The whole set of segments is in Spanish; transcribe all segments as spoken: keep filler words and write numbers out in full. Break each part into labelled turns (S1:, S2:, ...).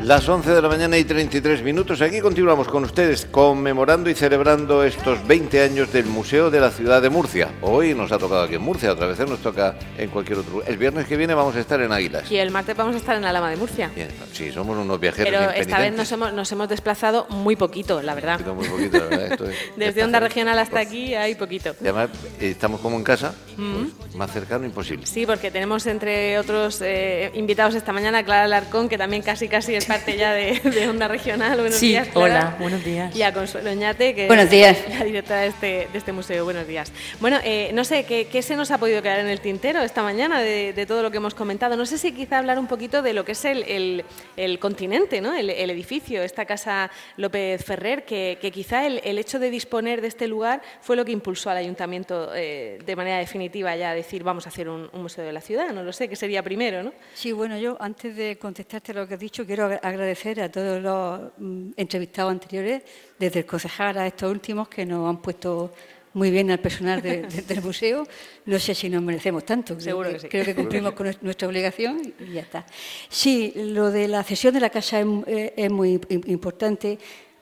S1: Las once de la mañana y treinta y tres minutos. Aquí continuamos con ustedes conmemorando y celebrando estos veinte años del Museo de la Ciudad de Murcia. Hoy nos ha tocado aquí en Murcia, otra vez nos toca en cualquier otro lugar. El viernes que viene vamos a estar en Águilas.
S2: Y el martes vamos a estar en Alhama de Murcia.
S1: Bien, sí, somos unos viajeros
S2: Pero
S1: impenitentes.
S2: esta vez nos hemos, nos hemos desplazado muy poquito, la verdad.
S1: Muy poquito, la verdad. Esto es,
S2: Desde Onda Regional hasta aquí hay poquito.
S1: Y además estamos como en casa,
S2: Mm.
S1: pues, más cercano imposible.
S2: Sí, porque tenemos entre otros eh, invitados esta mañana a Clara Alarcón, que también casi casi es parte ya de, de Onda Regional. Buenos
S3: sí,
S2: días, Clara.
S3: Hola, buenos días.
S2: Y a Consuelo Oñate, que
S3: buenos días.
S2: es la directora de este, de este museo. Buenos días. Bueno, eh, no sé, ¿qué, ¿qué se nos ha podido quedar en el tintero esta mañana de, de todo lo que hemos comentado? No sé si quizá hablar un poquito de lo que es el, el, el continente, ¿no? el, el edificio, esta Casa López Ferrer, que, que quizá el, el hecho de disponer de este lugar fue lo que impulsó al ayuntamiento eh, de manera definitiva ya a decir vamos a hacer un, un museo de la ciudad. No lo sé, que sería primero, ¿no?
S4: Sí, bueno, yo antes de contestarte lo que has dicho, quiero agradecer a todos los mm, entrevistados anteriores, desde el concejal a estos últimos, que nos han puesto muy bien al personal de, de, del museo. No sé si nos merecemos tanto.
S2: Seguro
S4: creo
S2: que sí.
S4: Creo que cumplimos con nuestra obligación y ya está. Sí, lo de la cesión de la casa es, es muy importante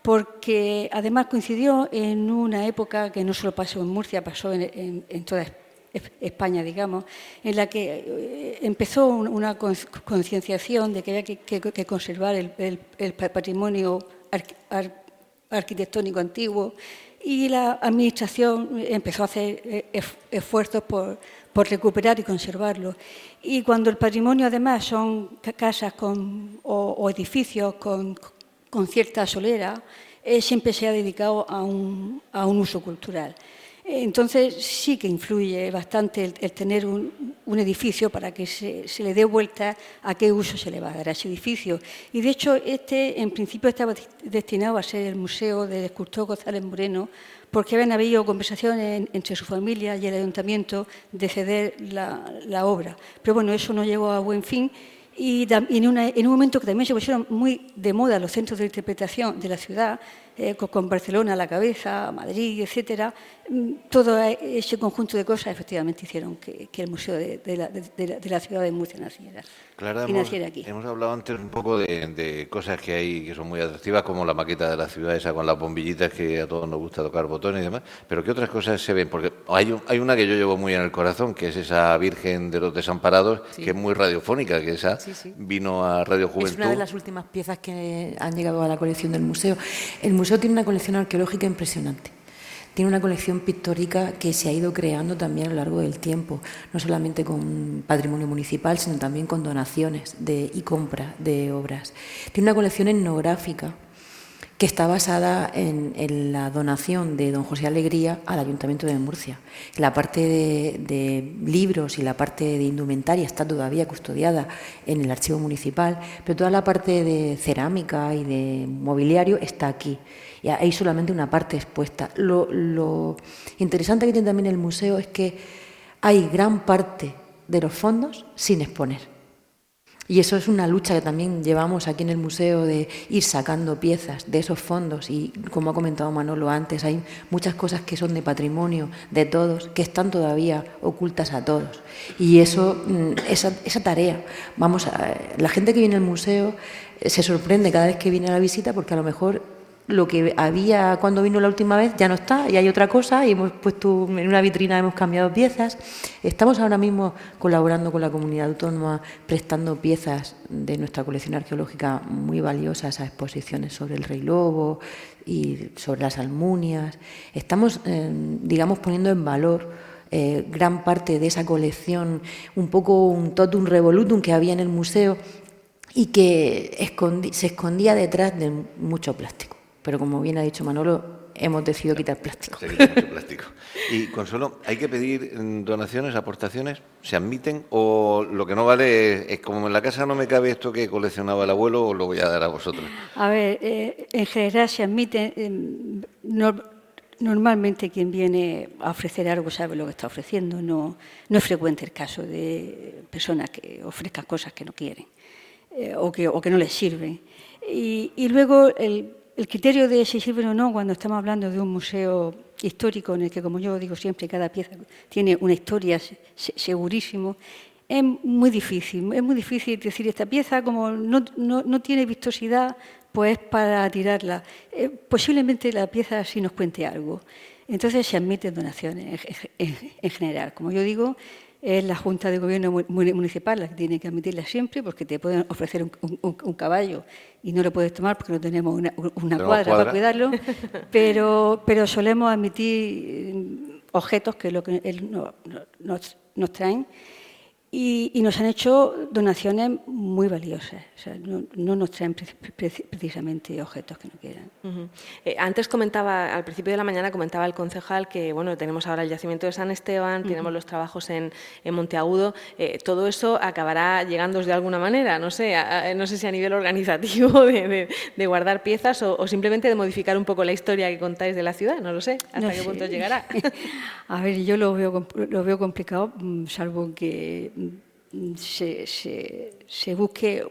S4: porque además coincidió en una época que no solo pasó en Murcia, pasó en, en, en toda España, digamos, en la que empezó una concienciación de que había que, que, que conservar el, el, el patrimonio arqu, ar, arquitectónico antiguo, y la Administración empezó a hacer esfuerzos por, por recuperar y conservarlo. Y cuando el patrimonio, además, son casas con, o, o edificios con, con cierta solera, eh, siempre se ha dedicado a un, a un uso cultural. Entonces sí que influye bastante el, el tener un, un edificio para que se, se le dé vuelta a qué uso se le va a dar a ese edificio. Y de hecho este en principio estaba destinado a ser el museo del escultor González Moreno, porque habían habido conversaciones en, entre su familia y el ayuntamiento de ceder la, la obra. Pero bueno, eso no llegó a buen fin. Y en, una, en un momento que también se pusieron muy de moda los centros de interpretación de la ciudad, eh, con, con Barcelona a la cabeza, Madrid, etcétera, todo ese conjunto de cosas efectivamente hicieron que, que el Museo de, de, la, de, la, de la Ciudad de Murcia naciera.
S1: Clara,
S4: y
S1: hemos,
S4: naciera aquí.
S1: Hemos hablado antes un poco de, de cosas que hay que son muy atractivas, como la maqueta de la ciudad esa con las bombillitas, que a todos nos gusta tocar botones y demás, pero ¿qué otras cosas se ven? Porque hay, un, hay una que yo llevo muy en el corazón, que es esa Virgen de los Desamparados, sí. que es muy radiofónica, que esa sí, sí. vino a Radio Juventud.
S3: Es una de las últimas piezas que han llegado a la colección del museo. El museo tiene una colección arqueológica impresionante. Tiene una colección pictórica que se ha ido creando también a lo largo del tiempo, no solamente con patrimonio municipal, sino también con donaciones de, y compra de obras. Tiene una colección etnográfica que está basada en, en la donación de don José Alegría al Ayuntamiento de Murcia. La parte de, de libros y la parte de indumentaria está todavía custodiada en el archivo municipal, pero toda la parte de cerámica y de mobiliario está aquí. Y hay solamente una parte expuesta. Lo, lo interesante que tiene también el museo es que hay gran parte de los fondos sin exponer. Y eso es una lucha que también llevamos aquí en el museo, de ir sacando piezas de esos fondos. Y como ha comentado Manolo antes, hay muchas cosas que son de patrimonio de todos, que están todavía ocultas a todos. Y eso, esa, esa tarea, vamos a, la gente que viene al museo se sorprende cada vez que viene a la visita, porque a lo mejor lo que había cuando vino la última vez ya no está y hay otra cosa, y hemos puesto en una vitrina, hemos cambiado piezas. Estamos ahora mismo colaborando con la comunidad autónoma, prestando piezas de nuestra colección arqueológica muy valiosas a exposiciones sobre el Rey Lobo y sobre las Almunias. Estamos, eh, digamos, poniendo en valor eh, gran parte de esa colección, un poco un totum revolutum que había en el museo y que escondi- se escondía detrás de mucho plástico. Pero como bien ha dicho Manolo, hemos decidido quitar plástico.
S1: Se quita mucho plástico. Y Consuelo, ¿hay que pedir donaciones, aportaciones? ¿Se admiten? ¿O lo que no vale es, es como en la casa no me cabe esto que coleccionaba el abuelo, os lo voy a dar a vosotros?
S4: A ver, eh, en general se admiten. Eh, no, normalmente quien viene a ofrecer algo sabe lo que está ofreciendo. No, no es frecuente el caso de personas que ofrezcan cosas que no quieren eh, o, que, o que no les sirven. Y, y luego el... El criterio de si sirven o no, cuando estamos hablando de un museo histórico en el que, como yo digo siempre, cada pieza tiene una historia segurísimo, es muy difícil, es muy difícil decir esta pieza como no, no, no tiene vistosidad, pues para tirarla. Eh, posiblemente la pieza sí nos cuente algo. Entonces se admiten donaciones en, en, en general. Como yo digo, es la Junta de Gobierno Municipal la que tiene que admitirla siempre, porque te pueden ofrecer un, un, un caballo y no lo puedes tomar porque no tenemos una, una cuadra, cuadra para cuidarlo, pero, pero solemos admitir objetos que, lo que él no, no, nos, nos traen y, y nos han hecho donaciones muy valiosas. O sea, no, no nos traen pre, pre, precisamente objetos que no quieran.
S2: Uh-huh. eh, antes comentaba, al principio de la mañana comentaba el concejal que bueno, tenemos ahora el yacimiento de San Esteban, uh-huh. tenemos los trabajos en, en Monteagudo, eh, todo eso acabará llegando de alguna manera, no sé, a, a, no sé si a nivel organizativo de, de, de guardar piezas o, o simplemente de modificar un poco la historia que contáis de la ciudad, no lo sé, hasta
S4: no
S2: qué
S4: sé.
S2: punto llegará.
S4: A ver, yo lo veo, lo veo complicado, salvo que se, se, se busque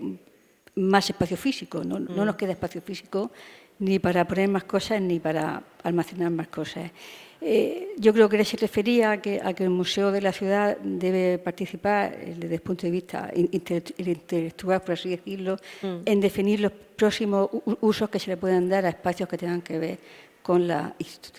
S4: más espacio físico, no, no nos queda espacio físico ni para poner más cosas ni para almacenar más cosas. Eh, yo creo que se refería a que, a que el Museo de la Ciudad debe participar desde el punto de vista intelectual, por así decirlo, mm. en definir los próximos usos que se le puedan dar a espacios que tengan que ver con la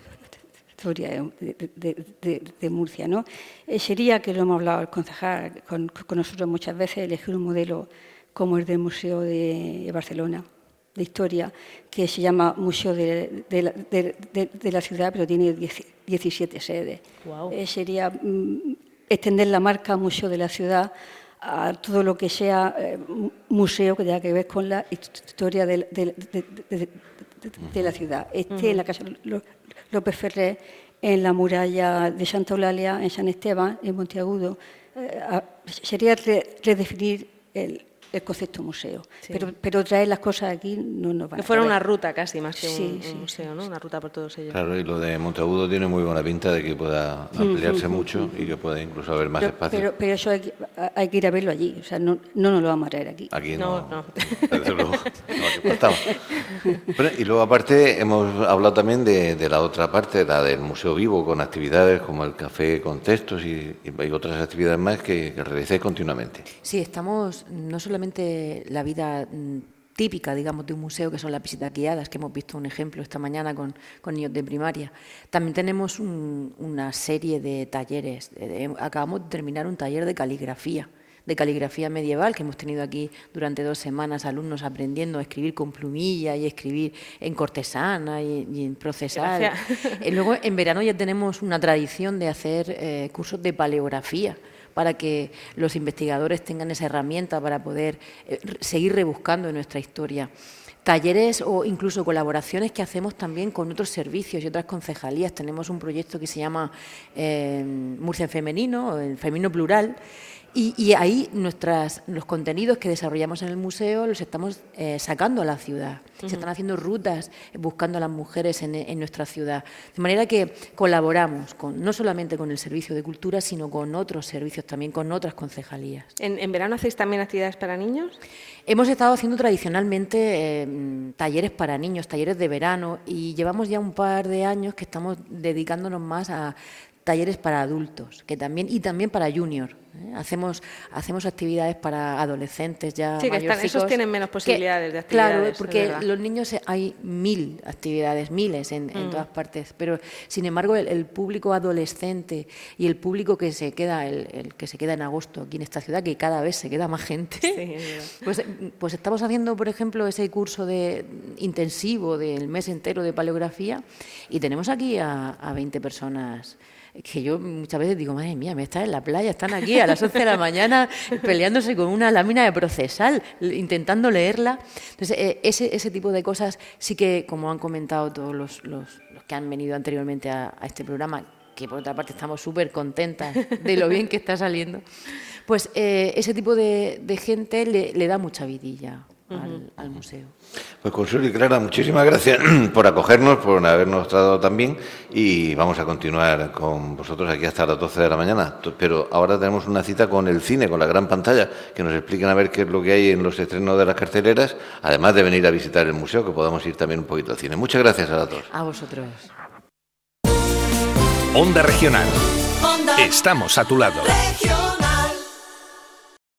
S4: historia de, de, de, de Murcia, ¿no? Eh, sería, que lo hemos hablado el concejal con, con nosotros muchas veces, elegir un modelo como el del Museo de Barcelona, de Historia, que se llama Museo de, de, de, de, de la Ciudad, pero tiene diecisiete sedes. Wow. Eh, sería mm, extender la marca Museo de la Ciudad a todo lo que sea eh, museo que tenga que ver con la historia de, de, de, de, de, de la ciudad. Este uh-huh. en la Casa López Ferrer, en la muralla de Santa Eulalia, en San Esteban, en Monteagudo. Eh, sería re, redefinir el el concepto museo, sí. pero, pero traer las cosas aquí no nos va a...
S2: Que fuera una ruta casi, más que
S4: sí,
S2: un,
S4: sí,
S2: un museo,
S4: sí,
S2: ¿no?
S4: Sí.
S2: Una ruta por todos ellos.
S1: Claro, y lo de Monteagudo tiene muy buena pinta de que pueda ampliarse uh-huh, mucho uh-huh. y que pueda incluso haber más
S4: pero,
S1: espacio.
S4: Pero, pero eso hay que, hay que ir a verlo allí, o sea, no, no nos lo vamos a traer aquí.
S1: Aquí no,
S2: no. no.
S1: Desde luego, no, estamos. Bueno, y luego aparte hemos hablado también de, de la otra parte, la del Museo Vivo, con actividades como el café con textos y, y otras actividades más que, que realicéis continuamente.
S3: Sí, estamos, no solamente la vida típica, digamos, de un museo, que son las visitas guiadas, que hemos visto un ejemplo esta mañana con, con niños de primaria. También tenemos un, una serie de talleres. Acabamos de terminar un taller de caligrafía, de caligrafía medieval, que hemos tenido aquí durante dos semanas alumnos aprendiendo a escribir con plumilla y escribir en cortesana y, y en procesal. Y luego, en verano ya tenemos una tradición de hacer eh, cursos de paleografía, para que los investigadores tengan esa herramienta para poder eh, seguir rebuscando en nuestra historia. Talleres o incluso colaboraciones que hacemos también con otros servicios y otras concejalías. Tenemos un proyecto que se llama eh, Murcia en Femenino, el Femenino Plural, y, y ahí nuestras, los contenidos que desarrollamos en el museo los estamos eh, sacando a la ciudad. Uh-huh. Se están haciendo rutas buscando a las mujeres en, en nuestra ciudad. De manera que colaboramos con, no solamente con el Servicio de Cultura, sino con otros servicios, también con otras concejalías.
S2: ¿En, en verano hacéis también actividades para niños?
S3: Hemos estado haciendo tradicionalmente eh, talleres para niños, talleres de verano, y llevamos ya un par de años que estamos dedicándonos más a talleres para adultos, que también y también para junior. ¿eh? Hacemos hacemos actividades para adolescentes ya
S2: sí, que están, esos tienen menos posibilidades
S3: que,
S2: de actividades.
S3: Claro, porque los niños hay mil actividades, miles en, mm. en todas partes, pero sin embargo el, el público adolescente y el público que se queda el, el que se queda en agosto aquí en esta ciudad, que cada vez se queda más gente, sí, pues pues estamos haciendo, por ejemplo, ese curso de intensivo del mes entero de paleografía y tenemos aquí a, a veinte personas. Que yo muchas veces digo, madre mía, me están en la playa, están aquí a las once de la mañana peleándose con una lámina de procesal, intentando leerla. Entonces, eh, ese, ese tipo de cosas sí que, como han comentado todos los, los, los que han venido anteriormente a, a este programa, que por otra parte estamos súper contentas de lo bien que está saliendo, pues eh, ese tipo de, de gente le, le da mucha vidilla al, al museo.
S1: Pues Consuelo y Clara, muchísimas gracias por acogernos, por habernos tratado tan bien y vamos a continuar con vosotros aquí hasta las doce de la mañana. Pero ahora tenemos una cita con el cine, con la gran pantalla, que nos expliquen a ver qué es lo que hay en los estrenos de las carteleras, además de venir a visitar el museo, que podamos ir también un poquito al cine. Muchas gracias a todos.
S3: A vosotros.
S5: Onda Regional. Estamos a tu lado.